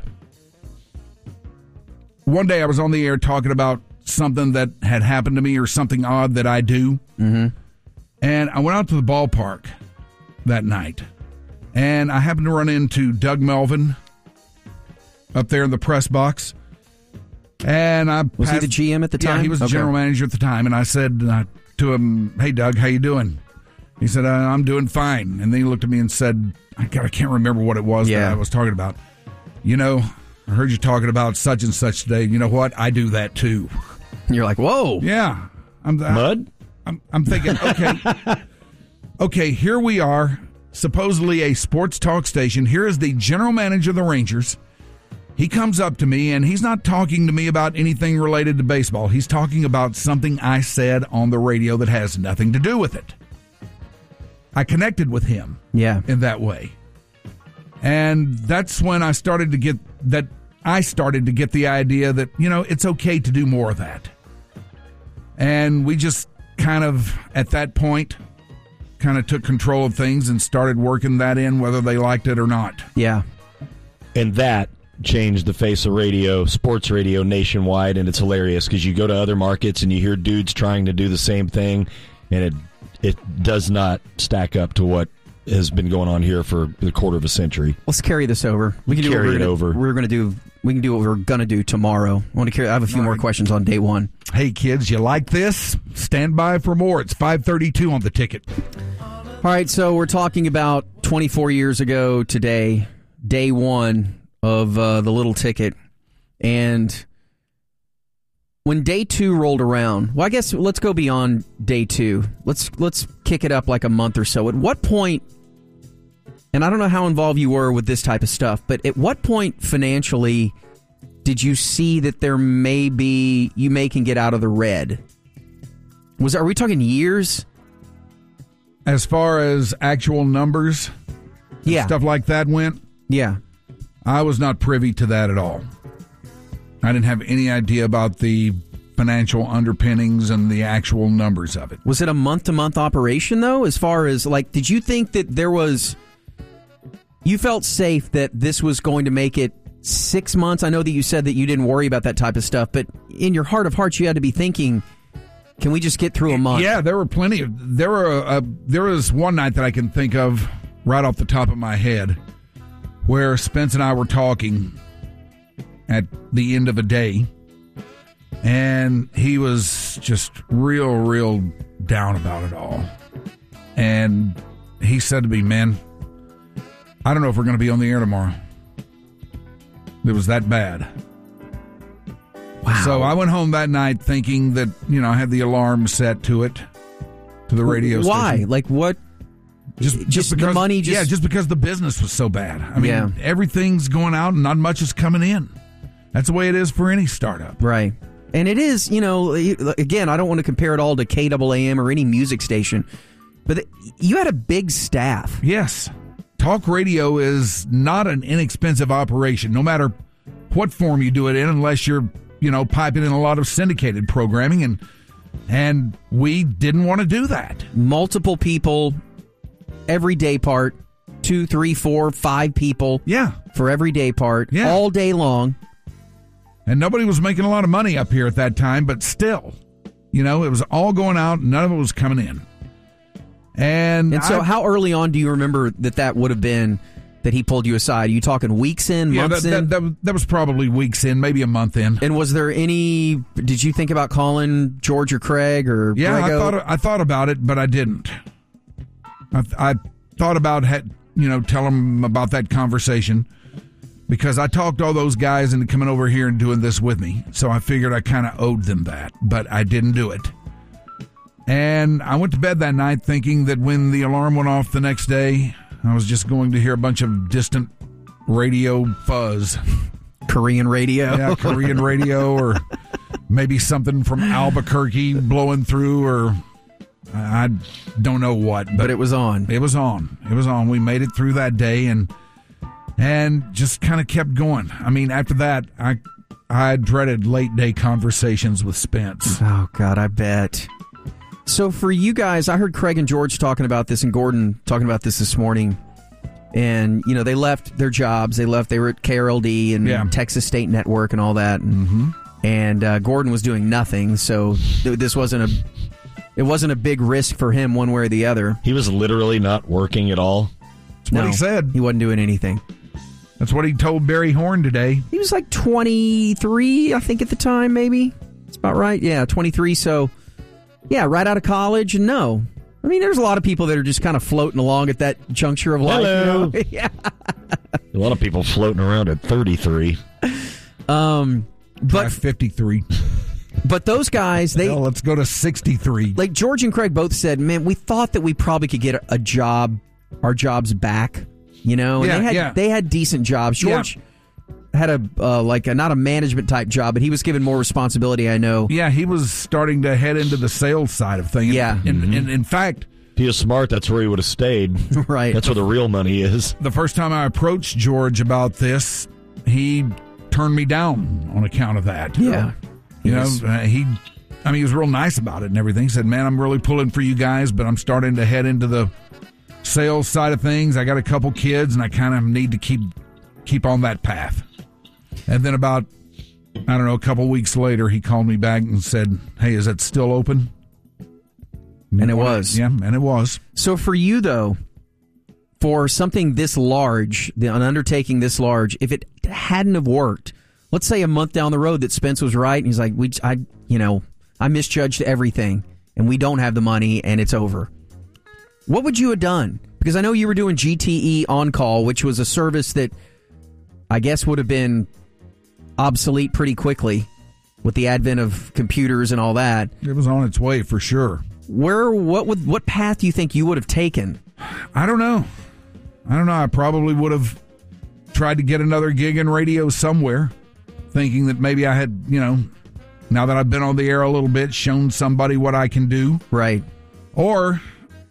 One day I was on the air talking about something that had happened to me or something odd that I do. Mm-hmm. And I went out to the ballpark that night. And I happened to run into Doug Melvin up there in the press box. And Was he the GM at the time? Yeah, he was the general manager at the time. And I said to him, "Hey, Doug, how you doing?" He said, "I'm doing fine." And then he looked at me and said, I can't remember what it was that I was talking about. "You know, I heard you talking about such and such today. You know what? I do that too." And you're like, whoa. Yeah. Mud? I'm thinking, okay, here we are, supposedly a sports talk station. Here is the general manager of the Rangers. He comes up to me, and he's not talking to me about anything related to baseball. He's talking about something I said on the radio that has nothing to do with it. I connected with him in that way. And that's when I started to get the idea that, it's okay to do more of that. And we just kind of, at that point, took control of things and started working that in, whether they liked it or not. Yeah. And that changed the face of radio, sports radio nationwide, and it's hilarious because you go to other markets and you hear dudes trying to do the same thing, and it does not stack up to what has been going on here for the quarter of a century. Let's carry this over. We can carry it over. We can do what we're going to do tomorrow. I have a few more questions on day one. Hey, kids, you like this? Stand by for more. It's 5:32 on the ticket. All right, so we're talking about 24 years ago today, day one of the little ticket. And when day two rolled around, well, I guess let's go beyond day two. Let's kick it up like a month or so. At what point, and I don't know how involved you were with this type of stuff, but at what point financially did you see that you may can get out of the red? Are we talking years? As far as actual numbers, stuff like that went? Yeah. I was not privy to that at all. I didn't have any idea about the financial underpinnings and the actual numbers of it. Was it a month-to-month operation, though? As far as, did you think that you felt safe that this was going to make it 6 months? I know that you said that you didn't worry about that type of stuff, but in your heart of hearts, you had to be thinking, can we just get through a month? Yeah, there were plenty of... There was one night that I can think of right off the top of my head where Spence and I were talking at the end of a day, and he was just real down about it all. And he said to me, "Man, I don't know if we're going to be on the air tomorrow." It was that bad. Wow. So I went home that night thinking that, I had the alarm set to the radio station. Why? What? Just because the money? Just because the business was so bad. I mean, everything's going out and not much is coming in. That's the way it is for any startup. Right. And it is, again, I don't want to compare it all to KAAM or any music station, but you had a big staff. Yes. Talk radio is not an inexpensive operation, no matter what form you do it in, unless you're, piping in a lot of syndicated programming, and we didn't want to do that. Multiple people, every day part, 2, 3, 4, 5 people. Yeah. For every day part, all day long. And nobody was making a lot of money up here at that time, but still, it was all going out. None of it was coming in. And so how early on do you remember that would have been that he pulled you aside? Are you talking weeks in, months in? That was probably weeks in, maybe a month in. And was there any? Did you think about calling George or Craig or? Yeah, Grego? I thought about it, but I didn't. I thought about tell them about that conversation, because I talked all those guys into coming over here and doing this with me. So I figured I kind of owed them that, but I didn't do it. And I went to bed that night thinking that when the alarm went off the next day, I was just going to hear a bunch of distant radio fuzz. Korean radio? Yeah, Korean radio, or maybe something from Albuquerque blowing through, or I don't know what. But it was on. It was on. It was on. We made it through that day and just kind of kept going. I mean, after that, I dreaded late day conversations with Spence. Oh, God, I bet. So for you guys, I heard Craig and George talking about this and Gordon talking about this morning. And, they left their jobs. They were at KRLD and Texas State Network and all that. And Gordon was doing nothing. So this wasn't a big risk for him one way or the other. He was literally not working at all. That's what he said. He wasn't doing anything. That's what he told Barry Horn today. He was like 23, I think, at the time, maybe. That's about right. Yeah, 23. So, yeah, right out of college. And no. I mean, there's a lot of people that are just kind of floating along at that juncture of life. Hello. Yeah. A lot of people floating around at 33. But 53. But those guys, let's go to 63. Like George and Craig both said, man, we thought that we probably could get a job, our jobs back. And they had decent jobs. George had not a management type job, but he was given more responsibility, I know. Yeah, he was starting to head into the sales side of things. Yeah. And in fact, if he was smart, that's where he would have stayed. Right. That's where the real money is. The first time I approached George about this, he turned me down on account of that. Yeah. He was real nice about it and everything. He said, man, I'm really pulling for you guys, but I'm starting to head into the sales side of things. I got a couple kids, and I kind of need to keep on that path. And then about, a couple weeks later, he called me back and said, hey, is that still open? And it was. Yeah, and it was. So for you, though, for something this large, an undertaking this large, if it hadn't have worked, let's say a month down the road that Spence was right, and he's like, I misjudged everything, and we don't have the money, and it's over. What would you have done? Because I know you were doing GTE On Call, which was a service that I guess would have been obsolete pretty quickly with the advent of computers and all that. It was on its way for sure. What path do you think you would have taken? I don't know. I probably would have tried to get another gig in radio somewhere, thinking that maybe I had, now that I've been on the air a little bit, shown somebody what I can do. Right. Or,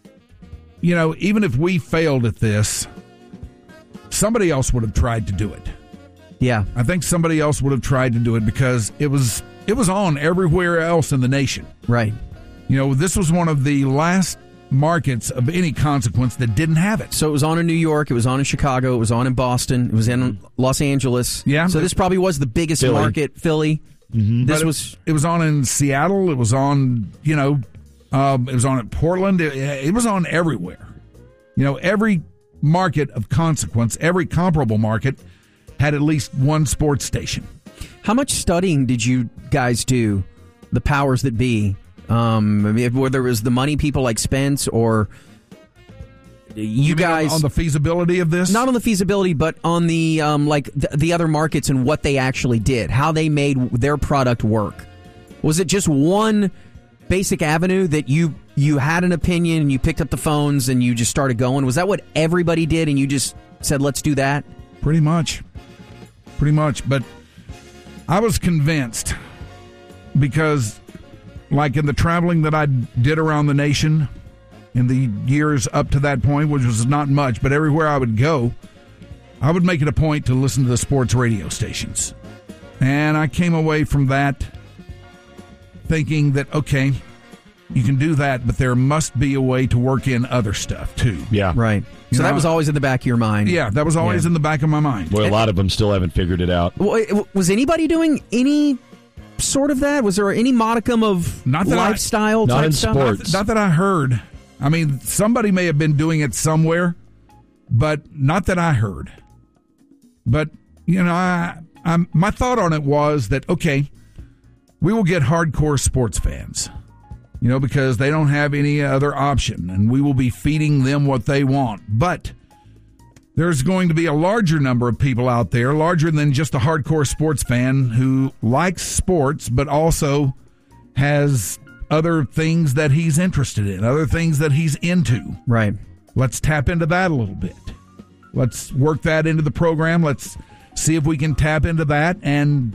even if we failed at this, somebody else would have tried to do it. Yeah. I think somebody else would have tried to do it because it was on everywhere else in the nation. Right. This was one of the last markets of any consequence that didn't have it. So it was on in New York, it was on in Chicago, it was on in Boston, it was in Los Angeles. Yeah. So this probably was the biggest market, Philly. Mm-hmm. It was on in Seattle, it was on, it was on at Portland, it was on everywhere. Every market of consequence, every comparable market had at least one sports station. How much studying did you guys do, the powers that be? Whether it was the money people like Spence or you guys on the feasibility of this? Not on the feasibility, but on the the other markets and what they actually did, how they made their product work. Was it just one basic avenue that you had an opinion and you picked up the phones and you just started going? Was that what everybody did and you just said, let's do that? Pretty much. But I was convinced because, like in the traveling that I did around the nation in the years up to that point, which was not much, but everywhere I would go, I would make it a point to listen to the sports radio stations. And I came away from that thinking that, okay, you can do that, but there must be a way to work in other stuff, too. Yeah. Right. So that was always in the back of your mind. Yeah, that was always in the back of my mind. Well, a lot of them still haven't figured it out. Was anybody doing any sort of that? Was there any modicum of lifestyle type stuff? Sports. Not that I heard. I mean, somebody may have been doing it somewhere, but not that I heard. But, my thought on it was that, okay, we will get hardcore sports fans, because they don't have any other option, and we will be feeding them what they want. But there's going to be a larger number of people out there, larger than just a hardcore sports fan, who likes sports, but also has other things that he's interested in, other things that he's into. Right. Let's tap into that a little bit. Let's work that into the program. Let's see if we can tap into that. And,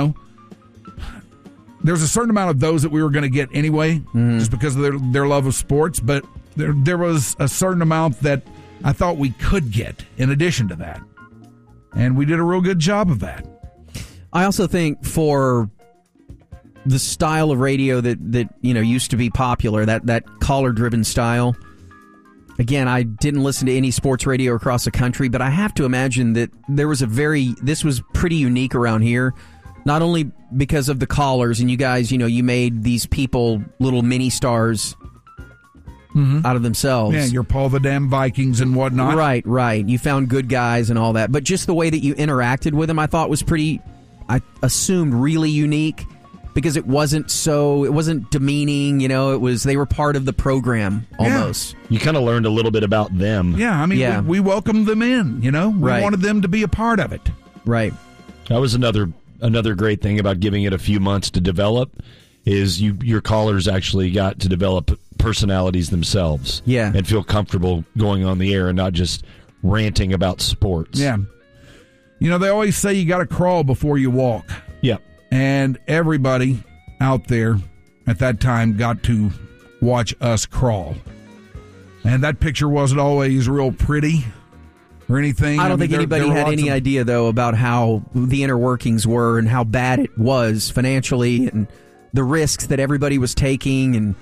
there's a certain amount of those that we were going to get anyway, just because of their love of sports. But there was a certain amount that I thought we could get in addition to that. And we did a real good job of that. I also think for the style of radio that used to be popular, that caller-driven style. Again, I didn't listen to any sports radio across the country, but I have to imagine that this was pretty unique around here. Not only because of the callers, and you guys, you made these people little mini stars out of themselves. Yeah, your Paul the Damn Vikings and whatnot. Right. You found good guys and all that. But just the way that you interacted with them, I thought was pretty, I assumed, really unique. Because it wasn't demeaning, they were part of the program almost. Yeah. You kind of learned a little bit about them. Yeah, we welcomed them in, we wanted them to be a part of it. Right. That was another great thing about giving it a few months to develop is your callers actually got to develop personalities themselves. Yeah. And feel comfortable going on the air and not just ranting about sports. Yeah. They always say you got to crawl before you walk. Yeah. And everybody out there at that time got to watch us crawl. And that picture wasn't always real pretty or anything. I don't think anybody had any idea, though, about how the inner workings were and how bad it was financially and the risks that everybody was taking. And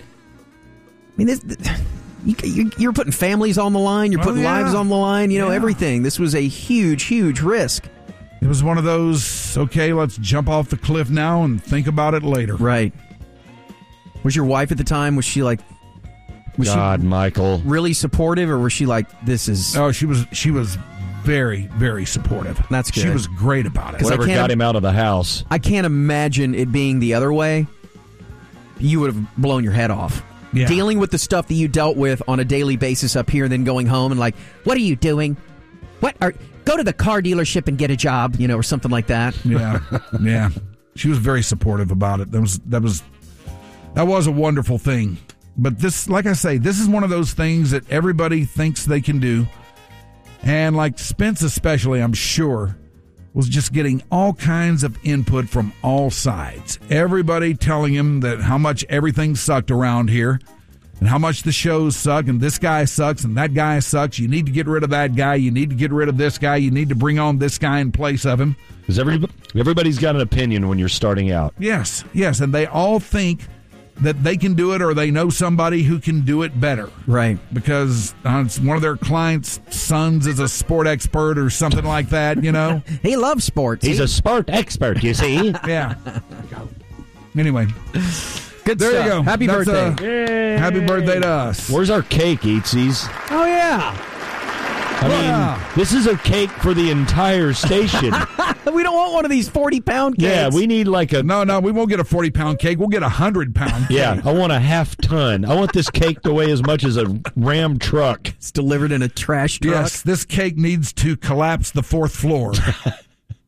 you're putting families on the line. You're putting lives on the line, everything. This was a huge, huge risk. It was one of those, okay, let's jump off the cliff now and think about it later. Right. Was your wife at the time, was she Michael. Really supportive, or was she like, this is... Oh, she was very, very supportive. That's good. She was great about it. Whatever got him out of the house. I can't imagine it being the other way. You would have blown your head off. Yeah. Dealing with the stuff that you dealt with on a daily basis up here, and then going home and like, what are you doing? Go to the car dealership and get a job, or something like that. Yeah, yeah. She was very supportive about it. That was a wonderful thing. But this, like I say, this is one of those things that everybody thinks they can do. And like Spence especially, I'm sure, was just getting all kinds of input from all sides. Everybody telling him that how much everything sucked around here. And how much the shows suck, and this guy sucks, and that guy sucks. You need to get rid of that guy. You need to get rid of this guy. You need to bring on this guy in place of him. Because everybody's got an opinion when you're starting out. Yes, and they all think that they can do it, or they know somebody who can do it better. Right. Because it's one of their clients' sons is a sport expert or something like that, He loves sports. He's a sport expert, you see. Yeah. Anyway. Good there stuff. You go. Happy birthday. Happy birthday to us. Where's our cake, Eatsies? Oh, yeah. I mean, this is a cake for the entire station. We don't want one of these 40-pound cakes. Yeah, we need like a... No, we won't get a 40-pound cake. We'll get a 100-pound cake. Yeah, I want a half-ton. I want this cake to weigh as much as a Ram truck. It's delivered in a trash truck. Yes, this cake needs to collapse the fourth floor.